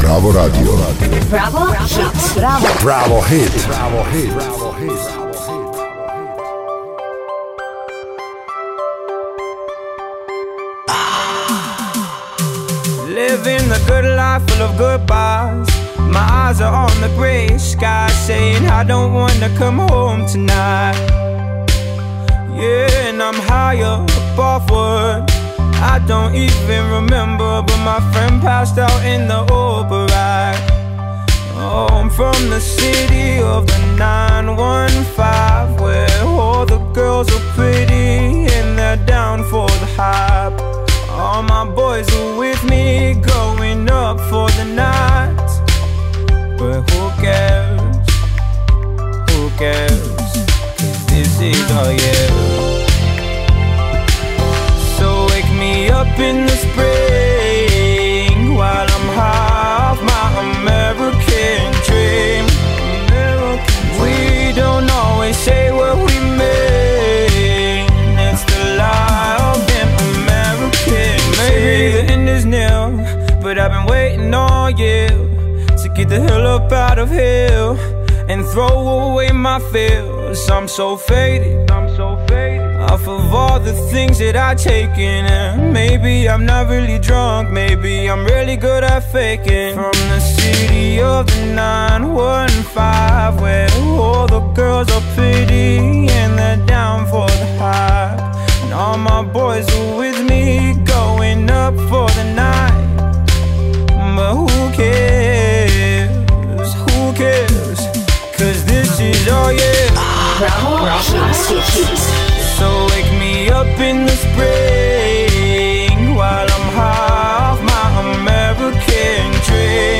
Bravo Radio. Bravo Hit. Bravo Hit. Bravo Hit. Bravo Hit. Living the good life full of goodbyes. My eyes are on the gray sky, saying I don't wanna come home tonight. Yeah, and I'm higher above what I don't even remember, but my friend passed out in the Uber ride. Oh, I'm from the city of the 915, where all the girls are pretty and they're down for the hype. All my boys are with me, going up for the night. But who cares? Who cares? 'Cause this is our year. So wake me up in the spring while I'm high off my American dream. We don't always say what we mean. It's the lie of an American. Maybe the end is near, but I've been waiting all year to get the hell up out of here and throw away my fears. I'm so faded, off of all the things that I've taken. And maybe I'm not really drunk, maybe I'm really good at faking. From the city of the 915, where all the girls are pretty and they're down for the hype. And all my boys are with me, going up for the night. But who cares? Who cares? 'Cause this is all year. Bravo Hit. So wake me up in the spring while I'm high off my American dream.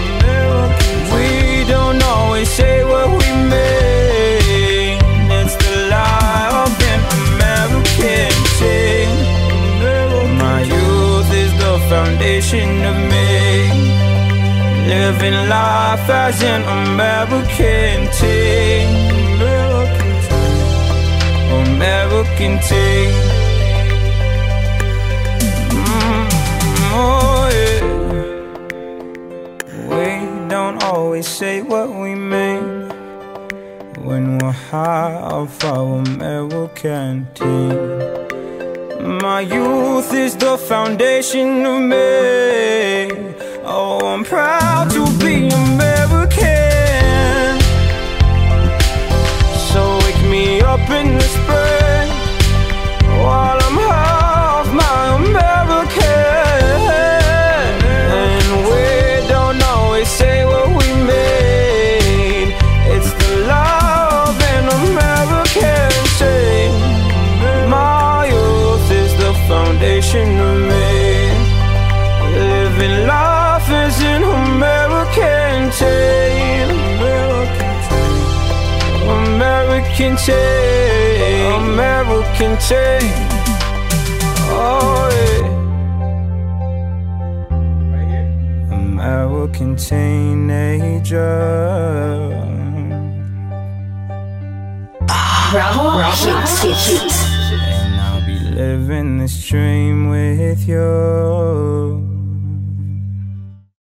We don't always say what we mean. It's the lie of an American dream. My youth is the foundation of me, living life as an American teen. American teen. Oh yeah. We don't always say what we mean when we're high off our American teen. My youth is the foundation of me. Oh, I'm proud to be American. So wake me up in the spring while I'm half my American. And we don't always say what we mean. It's the love and American dream. My youth is the foundation of me, living life as an American dream. American teen, American teen. Oh yeah. American teenager. Bravo Hit. And I'll be living this dream with you.